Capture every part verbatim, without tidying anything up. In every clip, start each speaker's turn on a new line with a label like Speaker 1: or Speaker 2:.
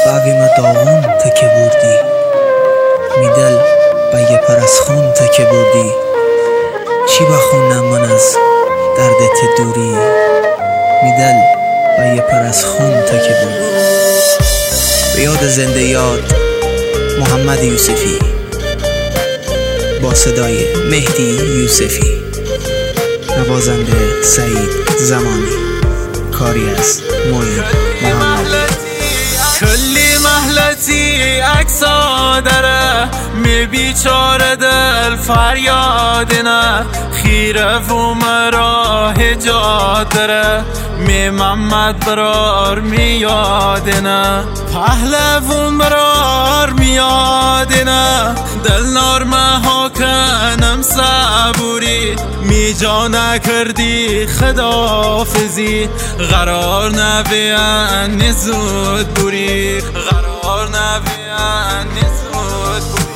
Speaker 1: باوی ما داغون تکه بردی، میدل با یه پر از خون تکه بردی. چی بخونم من از دردت دوری، میدل با یه پر از خون تکه بردی. به یاد زنده یاد محمد یوسفی با صدای مهدی یوسفی، نوازنده سعید زمانی، کاری از معین محمد.
Speaker 2: کلی محلتی عکسا داره، می بیچاره دل فریادینه، خیره و مرا هجاد داره، می محمد برار میادینه، پهلوون برار میادینه، دل نارمه ها کنم صبوری، می جا نکردی خدافزی، قرار نبیان زود بوری، قرار نبیان زود بوری.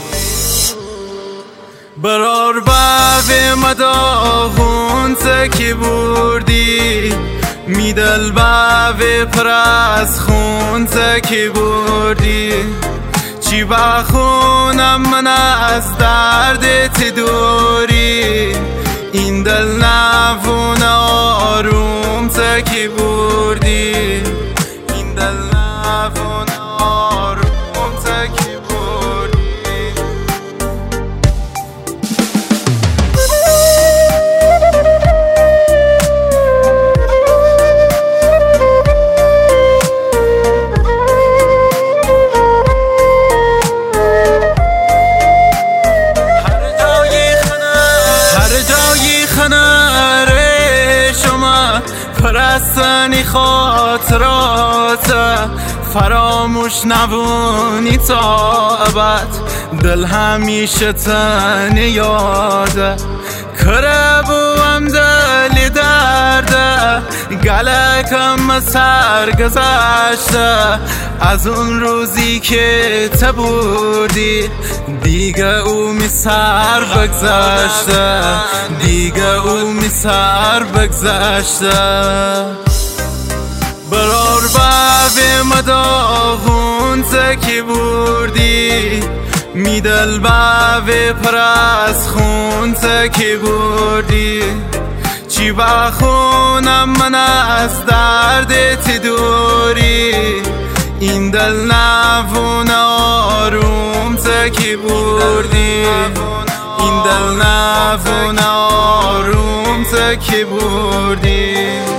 Speaker 2: برار باوی مداغون تکی بردی، میدل باوی پر از خون تکی بردی. چی بخونم من از دردت دوری، این دل نوون آروم تکی بردی، این دل نوون آروم تکی بردی. پرستنی خاطرات فراموش نبونی تا ابد، دل همیشه تن یاده، کره بوام دلی درده، گلکم سر گذشته از اون روزی که تبودی، دیگه او می سر بگذشته، دیگه او می سر بگذشته. برار باوی مداغون تکی بردی، میدل باوی پر از خون تکی بردی. چی بخونم من از دردت دوری، این دل نوون آروم تکی بردی، این دل نوون آروم تکی بردی.